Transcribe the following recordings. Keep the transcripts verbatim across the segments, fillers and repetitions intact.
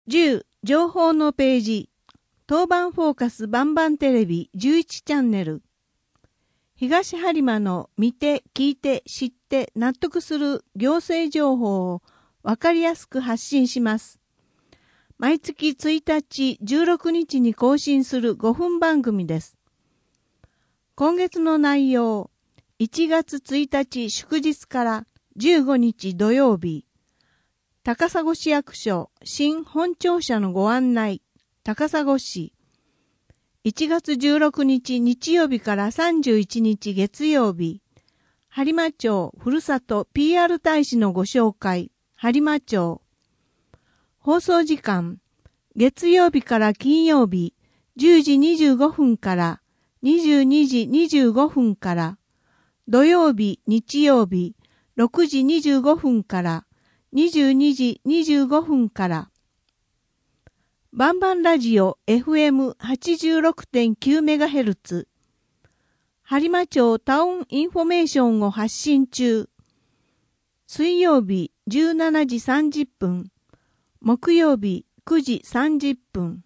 じゅう情報のページ、当番フォーカスバンバンテレビじゅういちチャンネル。東播磨の見て、聞いて、知って、納得する行政情報をわかりやすく発信します。毎月ついたち、じゅうろくにちに更新するごふん番組です。今月の内容、いちがつついたち祝日からじゅうごにち土曜日、高砂市役所新本庁舎のご案内、高砂市。いちがつじゅうろくにち日曜日からさんじゅういちにち月曜日、播磨町ふるさと ピーアール 大使のご紹介、播磨町。放送時間、月曜日から金曜日、じゅうじにじゅうごふんからにじゅうにじにじゅうごふんから、土曜日、日曜日、ろくじにじゅうごふんからにじゅうにじにじゅうごふんから、バンバンラジオ エフエムはちじゅうろくてんきゅうメガヘルツ、播磨町タウンインフォメーションを発信中。水曜日じゅうしちじさんじゅっぷん、木曜日くじさんじゅっぷん。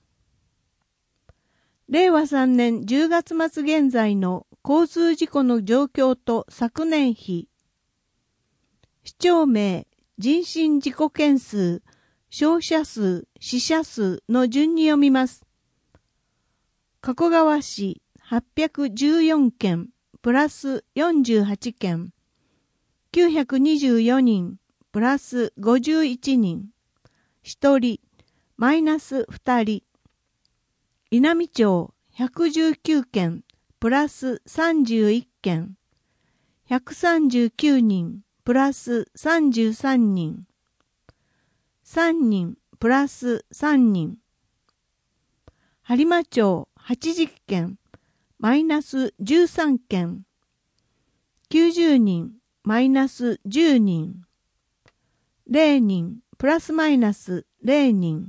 れいわさんねんじゅうがつ末現在の交通事故の状況と昨年比。市町名、人身事故件数、傷者数、死者数の順に読みます。加古川市はっぴゃくじゅうよんけん、プラスよんじゅうはちけん。きゅうひゃくにじゅうよにん、プラスごじゅういちにん。ひとり、マイナスふたり。稲美町ひゃくじゅうきゅうけん、プラスさんじゅういっけん。ひゃくさんじゅうきゅうにん、プラスさんじゅうさんにん。さんにん、プラスさんにん。播磨町はちじゅっけん、マイナスじゅうさんけん。きゅうじゅうにん、マイナスじゅうにん。れいにん、プラスマイナスれいにん。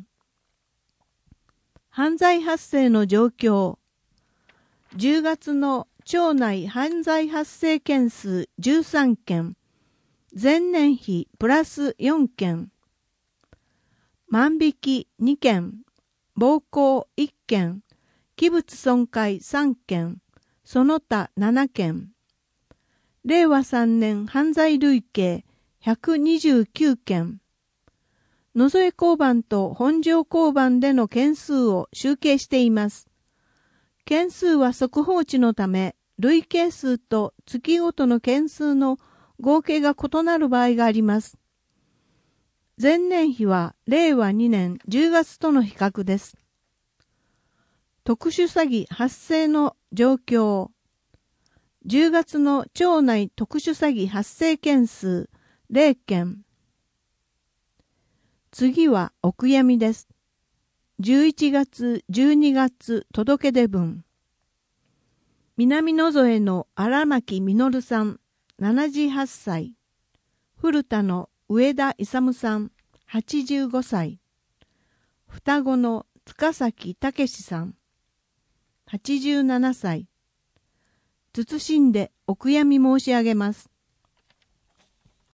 犯罪発生の状況。じゅうがつの町内犯罪発生件数じゅうさんけん。前年比プラスよんけん。万引きにけん。暴行いっけん。器物損壊さんけん。その他ななけん。れいわさんねん犯罪累計ひゃくにじゅうきゅうけん。野添交番と本庄交番での件数を集計しています。件数は速報値のため、累計数と月ごとの件数の合計が異なる場合があります。前年比はれいわにねんじゅうがつとの比較です。特殊詐欺発生の状況。じゅうがつの町内特殊詐欺発生件数れいけん。次はお悔やみです。じゅういちがつ、じゅうにがつ届け出文。南野添の荒牧実さん、ななじゅうはっさい。古田の上田勇さん、はちじゅうごさい。双子の塚崎武さん、はちじゅうななさい。謹んでお悔やみ申し上げます。